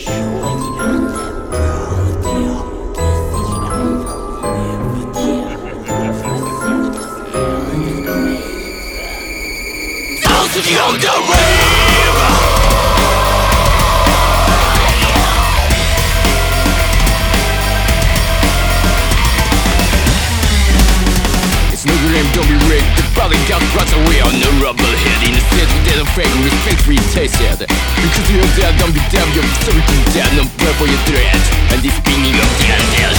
Dancing on the wave. It's no dream, don't be rigged. The body got brought away on the rubble head. In the set with that fake respect for your taste head. Because you're dead, don't be damn, you're freaking dead. No prayer for your threat. And this spinning of the dead.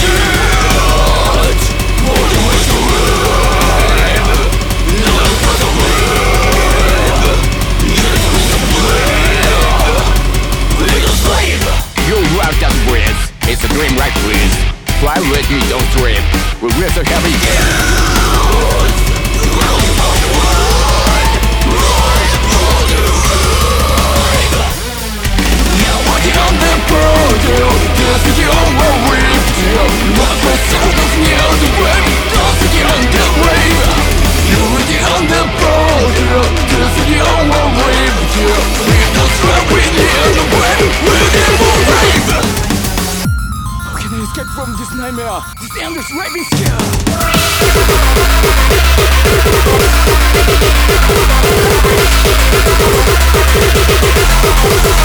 More than ways to live. None but the wave. You rock that breath. It's a dream right breeze. Fly with me, don't trip. We will so happy on the border, dancing on the wave. Not for seconds near the wave, dancing on the wave. You're on the border, dancing on the wave. We don't stop with the wave, we'll never rave. How can I escape from this nightmare, this endless raving scare?